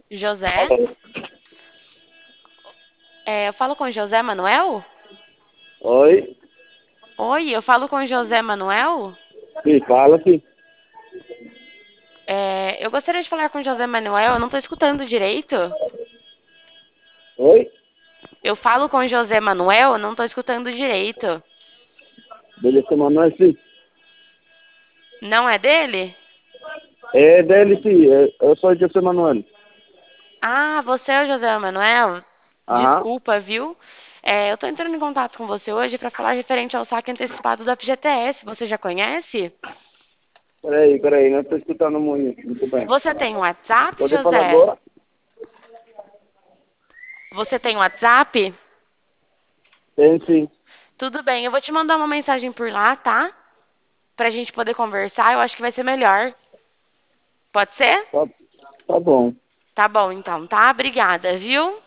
José? Eu falo com José Manuel? Oi? Oi, eu falo com José Manuel? Sim, fala sim. Eu gostaria de falar com José Manuel, eu não estou escutando direito. Oi? Eu falo com José Manuel, eu não estou escutando direito. Beleza, Manuel, sim. Não é dele? É dele, sim. Eu sou o José Manuel. Ah, você é o José Manuel? Aham. Desculpa, viu? Eu estou entrando em contato com você hoje para falar referente ao saque antecipado do FGTS. Você já conhece? Peraí, não estou escutando muito bem. Você tem WhatsApp, Pode falar José? agora? Você tem WhatsApp? Tem sim. Tudo bem, eu vou te mandar uma mensagem por lá, tá? Pra gente poder conversar, eu acho que vai ser melhor. Pode ser? Tá, tá bom. Tá bom, então, tá? Obrigada, viu?